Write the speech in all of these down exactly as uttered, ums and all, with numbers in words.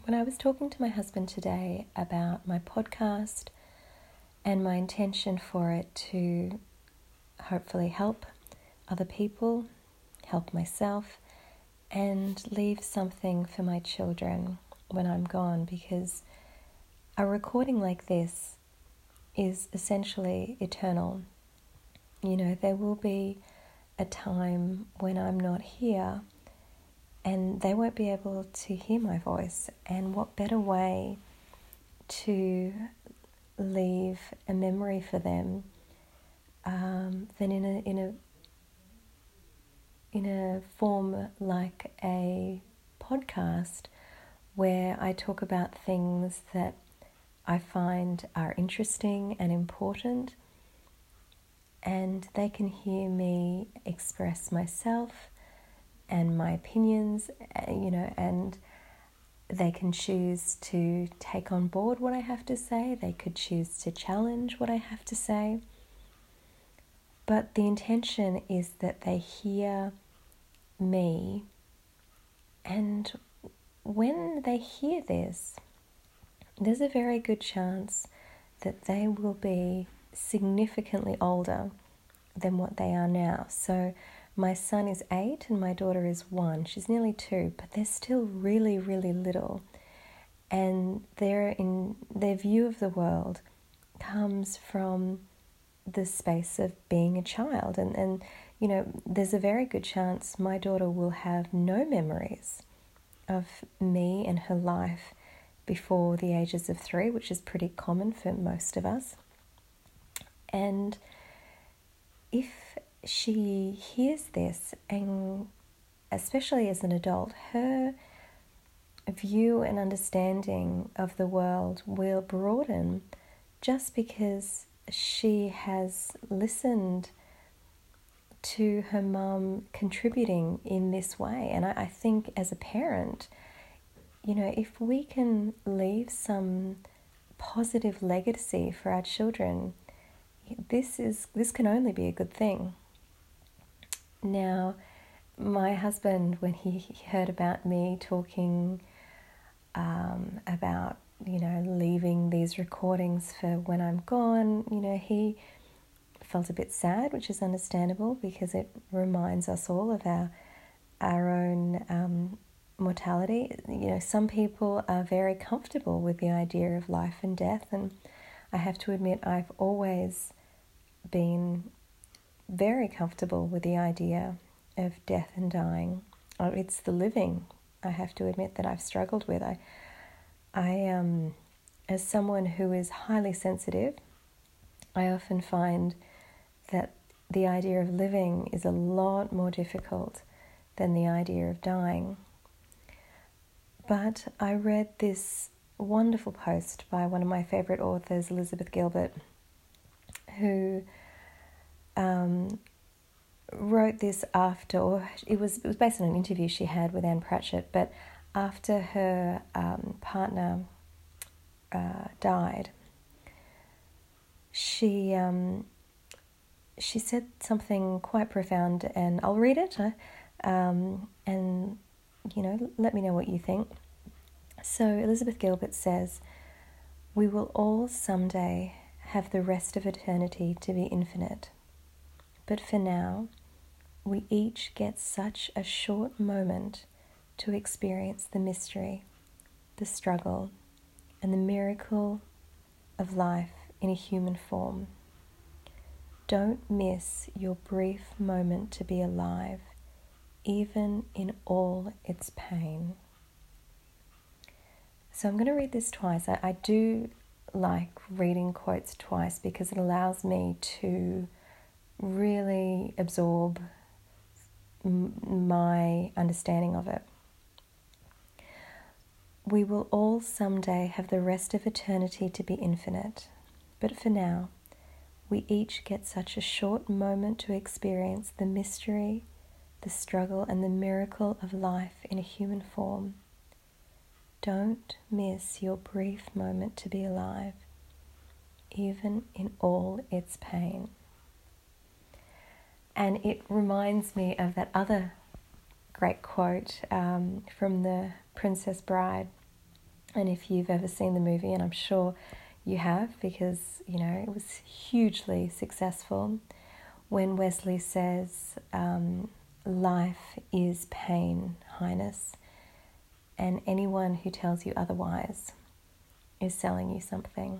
When I was talking to my husband today about my podcast and my intention for it to hopefully help other people, help myself, and leave something for my children when I'm gone, because a recording like this is essentially eternal. You know, there will be a time when I'm not here and they won't be able to hear my voice. And what better way to leave a memory for them um, than in a in a in a form like a podcast, where I talk about things that I find are interesting and important, and they can hear me express myself and my opinions, you know, and they can choose to take on board what I have to say. They could choose to challenge what I have to say. But the intention is that they hear me, and when they hear this, there's a very good chance that they will be significantly older than what they are now. So my son is eight and my daughter is one. She's nearly two, but they're still really, really little. And their in their view of the world comes from the space of being a child. And, and, you know, there's a very good chance my daughter will have no memories of me and her life before the ages of three, which is pretty common for most of us. And if she hears this, and especially as an adult, her view and understanding of the world will broaden just because she has listened to her mum contributing in this way. And I, I think as a parent, you know, if we can leave some positive legacy for our children, this is this can only be a good thing. Now, my husband, when he heard about me talking um, about, you know, leaving these recordings for when I'm gone, you know, he felt a bit sad, which is understandable because it reminds us all of our our own um, mortality. You know, some people are very comfortable with the idea of life and death, and I have to admit I've always been very comfortable with the idea of death and dying. Oh, it's the living, I have to admit, that I've struggled with. I, I um, as someone who is highly sensitive, I often find that the idea of living is a lot more difficult than the idea of dying. But I read this wonderful post by one of my favourite authors, Elizabeth Gilbert, who um, wrote this after, or it was it was based on an interview she had with Anne Pratchett, but after her um, partner uh, died, she um, she said something quite profound, and I'll read it, um, and you know, let me know what you think. So Elizabeth Gilbert says, "We will all someday have the rest of eternity to be infinite. But for now, we each get such a short moment to experience the mystery, the struggle, and the miracle of life in a human form. Don't miss your brief moment to be alive, even in all its pain." So I'm going to read this twice. I, I do like reading quotes twice because it allows me to really absorb m- my understanding of it. "We will all someday have the rest of eternity to be infinite, but for now, we each get such a short moment to experience the mystery, the struggle, and the miracle of life in a human form. Don't miss your brief moment to be alive, even in all its pain." And it reminds me of that other great quote um, from The Princess Bride, And if you've ever seen the movie, and I'm sure you have because, you know, it was hugely successful, when Wesley says, um, life is pain, Highness, and anyone who tells you otherwise is selling you something.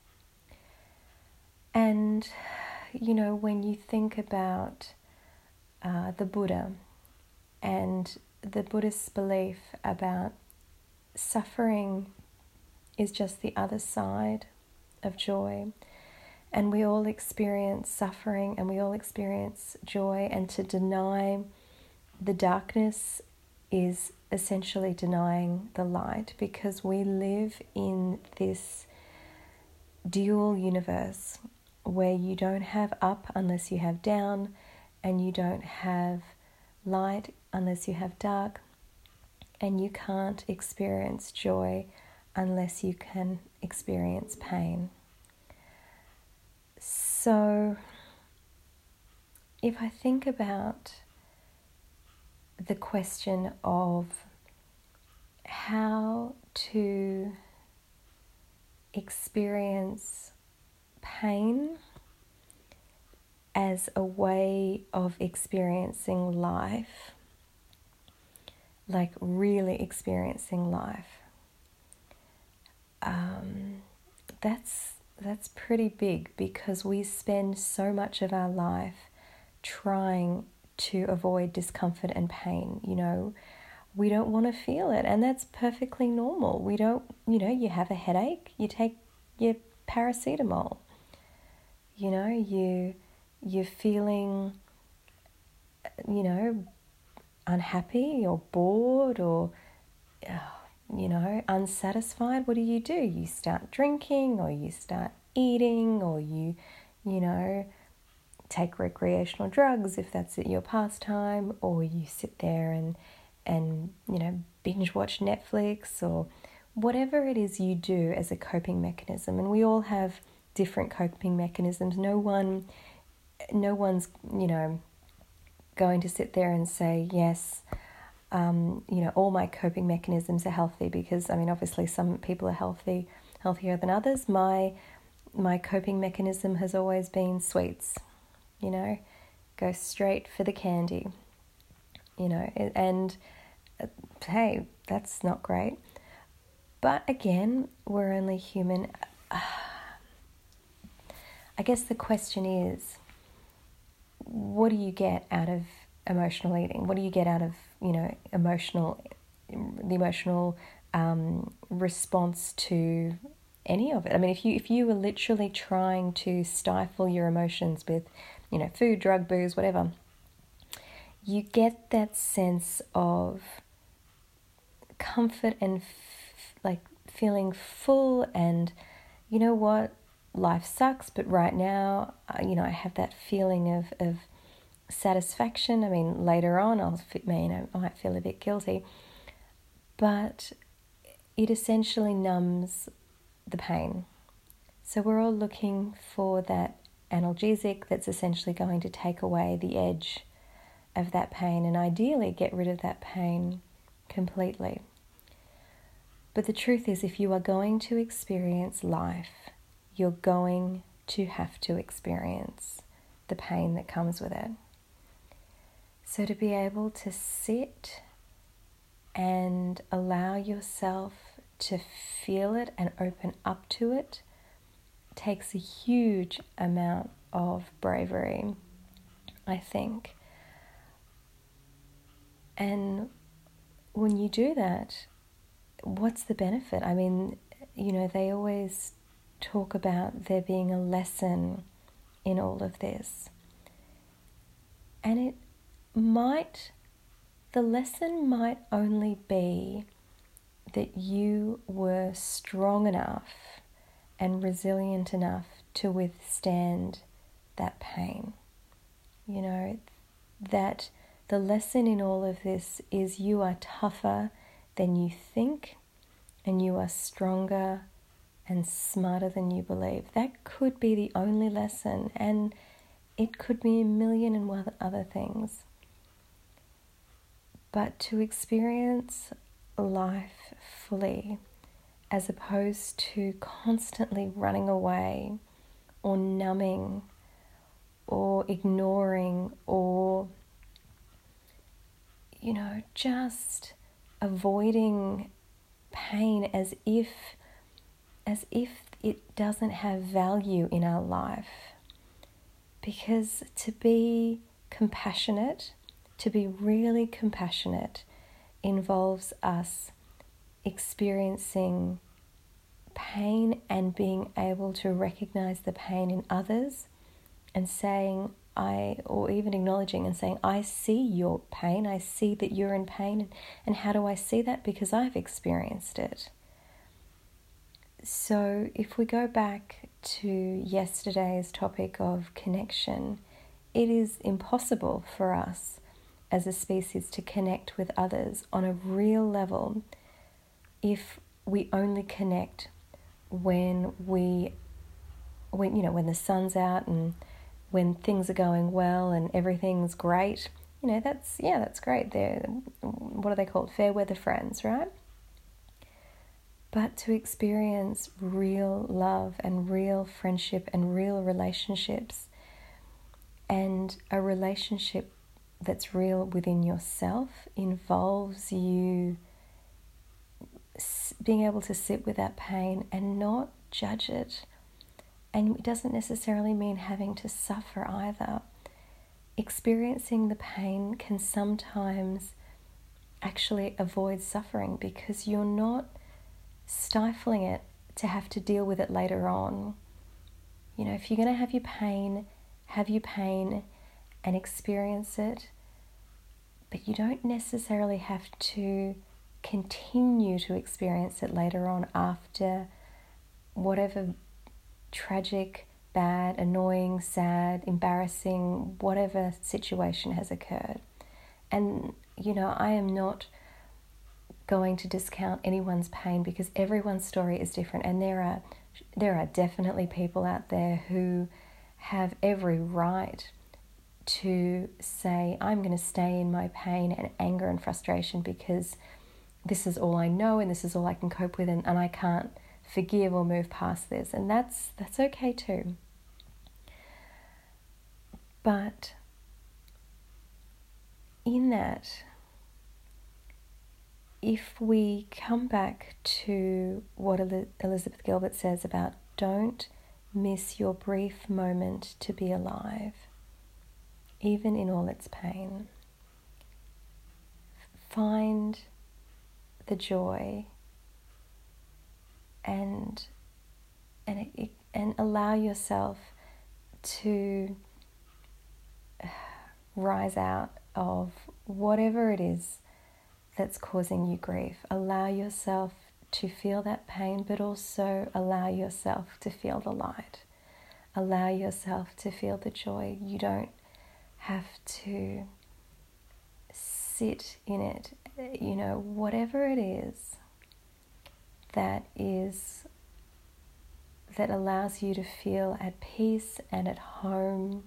And, you know, when you think about uh, the Buddha and the Buddhist belief about suffering is just the other side of joy, and we all experience suffering and we all experience joy, and to deny the darkness is essentially denying the light, because we live in this dual universe where you don't have up unless you have down, and you don't have light unless you have dark, and you can't experience joy unless you can experience pain. So if I think about the question of how to experience pain as a way of experiencing life, like really experiencing life, um, that's that's pretty big, because we spend so much of our life trying to avoid discomfort and pain. You know, we don't want to feel it, and that's perfectly normal. We don't, you know, you have a headache, you take your paracetamol. You know, you you're feeling, you know, unhappy or bored or, you know, unsatisfied. What do you do? You start drinking, or you start eating, or you, you know, take recreational drugs if that's your pastime, or you sit there and, and you know, binge watch Netflix, or whatever it is you do as a coping mechanism. And we all have different coping mechanisms. No one, no one's, you know, going to sit there and say, yes, um, you know, all my coping mechanisms are healthy, because, I mean, obviously some people are healthy, healthier than others. My, my coping mechanism has always been sweets, you know, go straight for the candy, you know, and uh, hey, that's not great. But again, we're only human. I guess the question is, what do you get out of emotional eating? What do you get out of, you know, emotional, the emotional um, response to any of it? I mean, if you if you were literally trying to stifle your emotions with, you know, food, drug, booze, whatever, you get that sense of comfort and f- like feeling full, and you know what, life sucks, but right now, uh, you know, I have that feeling of, of satisfaction. I mean, later on, I'll, you know, I might feel a bit guilty, but it essentially numbs the pain. So we're all looking for that analgesic that's essentially going to take away the edge of that pain, and ideally get rid of that pain completely. But the truth is, if you are going to experience life, you're going to have to experience the pain that comes with it. So to be able to sit and allow yourself to feel it and open up to it takes a huge amount of bravery, I think. And when you do that, what's the benefit? I mean, you know, they always talk about there being a lesson in all of this. And it might, the lesson might only be that you were strong enough and resilient enough to withstand that pain. You know, that the lesson in all of this is you are tougher than you think, and you are stronger and smarter than you believe. That could be the only lesson, and it could be a million and one other things. But to experience life fully as opposed to constantly running away or numbing or ignoring or, you know, just avoiding pain as if as if it doesn't have value in our life. Because to be compassionate, to be really compassionate, involves us experiencing pain and being able to recognize the pain in others and saying, I, or even acknowledging and saying, I see your pain, I see that you're in pain, and how do I see that? Because I've experienced it. So if we go back to yesterday's topic of connection, it is impossible for us as a species to connect with others on a real level if we only connect when we, when you know, when the sun's out and when things are going well and everything's great. You know, that's, yeah, that's great. They're, what are they called? Fair weather friends, right? But to experience real love and real friendship and real relationships, and a relationship that's real within yourself, involves you being able to sit with that pain and not judge it. And it doesn't necessarily mean having to suffer either. Experiencing the pain can sometimes actually avoid suffering because you're not stifling it to have to deal with it later on. You know, if you're going to have your pain, have your pain and experience it, but you don't necessarily have to continue to experience it later on after whatever tragic, bad, annoying, sad, embarrassing, whatever situation has occurred. And, you know, I am not going to discount anyone's pain because everyone's story is different, and there are there are definitely people out there who have every right to say, I'm going to stay in my pain and anger and frustration because this is all I know and this is all I can cope with, and, and I can't forgive or move past this, and that's that's okay too. But in that, if we come back to what Elizabeth Gilbert says about don't miss your brief moment to be alive, even in all its pain, find the joy and and it, and allow yourself to rise out of whatever it is that's causing you grief. Allow yourself to feel that pain, but also allow yourself to feel the light. Allow yourself to feel the joy. You don't have to sit in it. You know, whatever it is that is that allows you to feel at peace and at home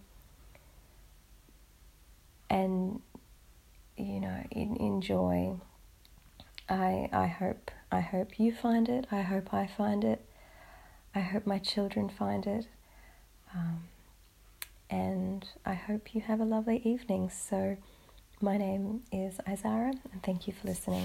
and, you know, in, in joy. I I hope I hope you find it. I hope I find it. I hope my children find it. Um, and I hope you have a lovely evening. So my name is Izara, and thank you for listening.